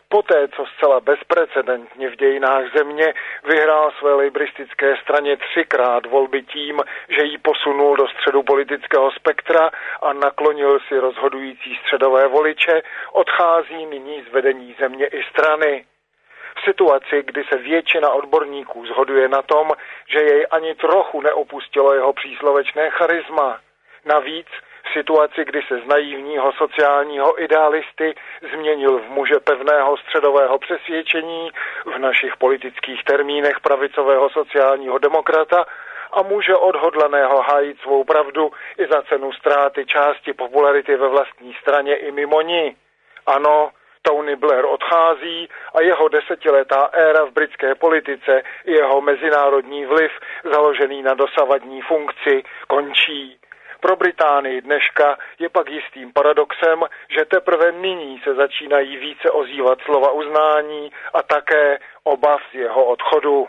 Poté, co zcela bezprecedentně v dějinách země vyhrál své lejbristické straně 3krát volby tím, že ji posunul do středu politického spektra a naklonil si rozhodující středové voliče, odchází nyní z vedení země i strany. V situaci, kdy se většina odborníků shoduje na tom, že jej ani trochu neopustilo jeho příslovečné charisma. Navíc v situaci, kdy se z naivního sociálního idealisty změnil v muže pevného středového přesvědčení, v našich politických termínech pravicového sociálního demokrata, a muže odhodlaného hájit svou pravdu i za cenu ztráty části popularity ve vlastní straně i mimo ní. Ano, Tony Blair odchází a jeho desetiletá éra v britské politice i jeho mezinárodní vliv, založený na dosavadní funkci, končí. Pro Británii dneška je pak jistým paradoxem, že teprve nyní se začínají více ozývat slova uznání a také obav z jeho odchodu.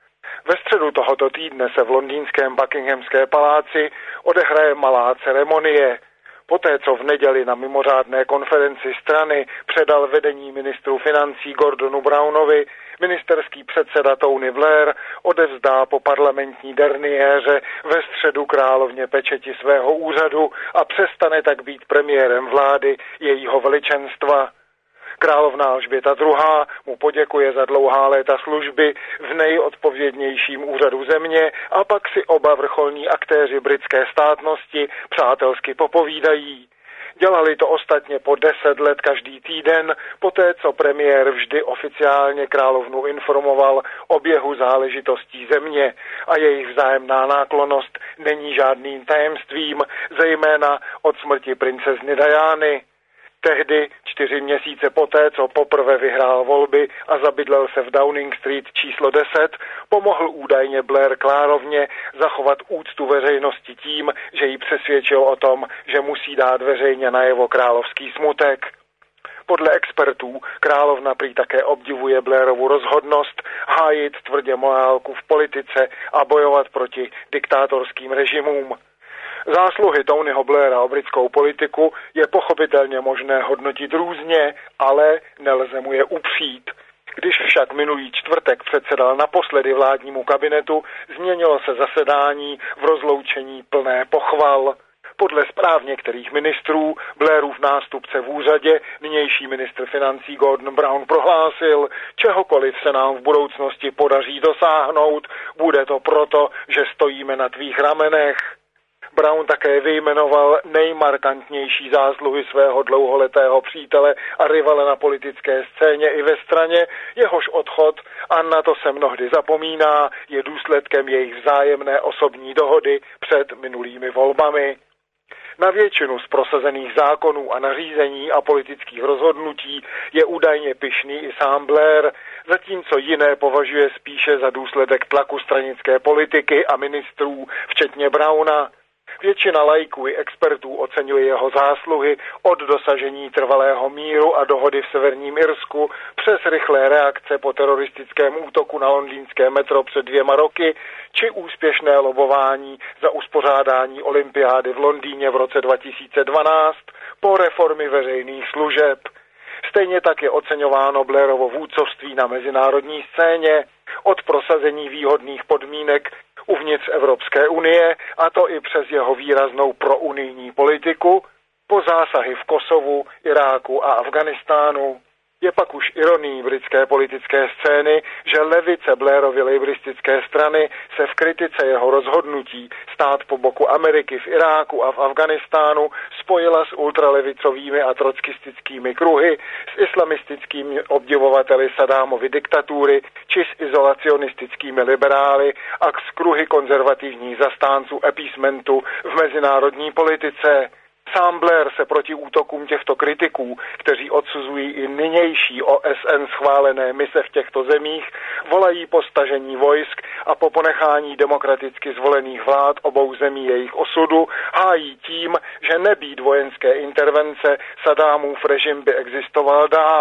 Ve středu tohoto týdne se v londýnském Buckinghamské paláci odehraje malá ceremonie. Poté, co v neděli na mimořádné konferenci strany předal vedení ministru financí Gordonu Brownovi, ministerský předseda Tony Blair odevzdá po parlamentní derniéře ve středu královně pečeti svého úřadu a přestane tak být premiérem vlády jejího veličenstva. Královna Alžběta II. Mu poděkuje za dlouhá léta služby v nejodpovědnějším úřadu země a pak si oba vrcholní aktéři britské státnosti přátelsky popovídají. Dělali to ostatně po 10 let každý týden, poté co premiér vždy oficiálně královnu informoval o běhu záležitostí země a jejich vzájemná náklonnost není žádným tajemstvím, zejména od smrti princezny Diany. Tehdy, 4 měsíce poté, co poprvé vyhrál volby a zabydlel se v Downing Street číslo 10, pomohl údajně Blair královně zachovat úctu veřejnosti tím, že ji přesvědčil o tom, že musí dát veřejně najevo královský smutek. Podle expertů královna prý také obdivuje Blairovu rozhodnost hájit tvrdě morálku v politice a bojovat proti diktátorským režimům. Zásluhy Tonyho Blaira o britskou politiku je pochopitelně možné hodnotit různě, ale nelze mu je upřít. Když však minulý čtvrtek předsedal naposledy vládnímu kabinetu, změnilo se zasedání v rozloučení plné pochval. Podle zpráv některých ministrů Blairův nástupce v úřadě, nynější ministr financí Gordon Brown, prohlásil, čehokoliv se nám v budoucnosti podaří dosáhnout, bude to proto, že stojíme na tvých ramenech. Brown také vyjmenoval nejmarkantnější zásluhy svého dlouholetého přítele a rivala na politické scéně i ve straně, jehož odchod, a na to se mnohdy zapomíná, je důsledkem jejich vzájemné osobní dohody před minulými volbami. Na většinu z prosazených zákonů a nařízení a politických rozhodnutí je údajně pyšný i sám Blair, zatímco jiné považuje spíše za důsledek tlaku stranické politiky a ministrů, včetně Browna. Většina laiků i expertů oceňuje jeho zásluhy od dosažení trvalého míru a dohody v Severním Irsku přes rychlé reakce po teroristickém útoku na londýnské metro před 2 roky či úspěšné lobování za uspořádání olympiády v Londýně v roce 2012 po reformy veřejných služeb. Stejně tak je oceňováno Blairovo vůdcovství na mezinárodní scéně, od prosazení výhodných podmínek uvnitř Evropské unie, a to i přes jeho výraznou prounijní politiku, po zásahy v Kosovu, Iráku a Afghánistánu. Je pak už ironií britské politické scény, že levice Blairovy lejbristické strany se v kritice jeho rozhodnutí stát po boku Ameriky v Iráku a v Afghánistánu spojila s ultralevicovými a trotskistickými kruhy, s islamistickými obdivovateli Saddámovy diktatury či s izolacionistickými liberály a s kruhy konzervativních zastánců appeasementu v mezinárodní politice. Sám Blair se proti útokům těchto kritiků, kteří odsuzují i nynější OSN schválené mise v těchto zemích, volají po stažení vojsk a po ponechání demokraticky zvolených vlád obou zemí jejich osudu, hájí tím, že nebýt vojenské intervence, Saddámův režim by existoval dál.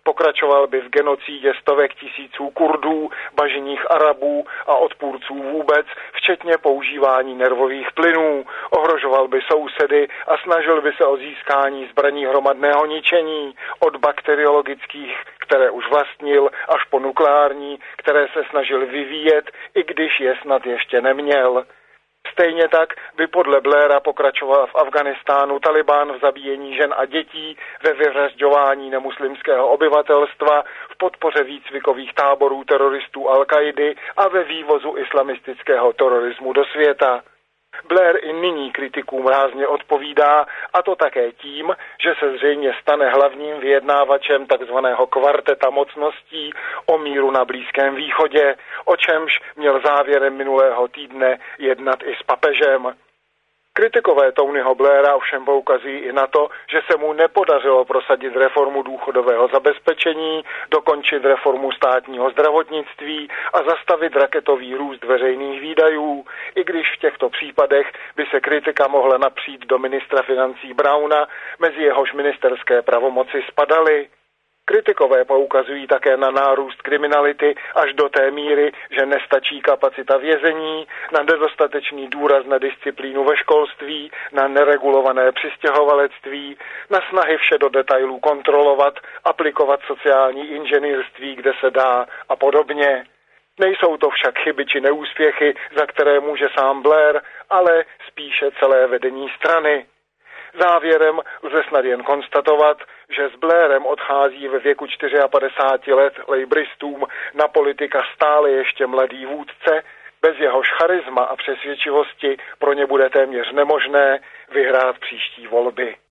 Pokračoval by v genocídě stovek tisíců Kurdů, bažních Arabů a odpůrců vůbec, včetně používání nervových plynů. Ohrožoval by sousedy a snažil by se o získání zbraní hromadného ničení, od bakteriologických, které už vlastnil, až po nukleární, které se snažil vyvíjet, i když je snad ještě neměl. Stejně tak by podle Blaira pokračoval v Afghánistánu Taliban v zabíjení žen a dětí, ve vyvražďování nemuslimského obyvatelstva, v podpoře výcvikových táborů teroristů Al-Kaidy a ve vývozu islamistického terorismu do světa. Blair i nyní kritikům rázně odpovídá, a to také tím, že se zřejmě stane hlavním vyjednávačem takzvaného kvarteta mocností o míru na Blízkém východě, o čemž měl závěrem minulého týdne jednat i s papežem. Kritikové Tonyho Blaira ovšem poukazují i na to, že se mu nepodařilo prosadit reformu důchodového zabezpečení, dokončit reformu státního zdravotnictví a zastavit raketový růst veřejných výdajů, i když v těchto případech by se kritika mohla napřít do ministra financí Browna, mezi jehož ministerské pravomoci spadaly. Kritikové poukazují také na nárůst kriminality až do té míry, že nestačí kapacita vězení, na nedostatečný důraz na disciplínu ve školství, na neregulované přistěhovalectví, na snahy vše do detailů kontrolovat, aplikovat sociální inženýrství, kde se dá a podobně. Nejsou to však chyby či neúspěchy, za které může sám Blair, ale spíše celé vedení strany. Závěrem lze snad jen konstatovat, že s Blairem odchází ve věku 54 let labouristům na politika stále ještě mladý vůdce, bez jehož charisma a přesvědčivosti pro ně bude téměř nemožné vyhrát příští volby.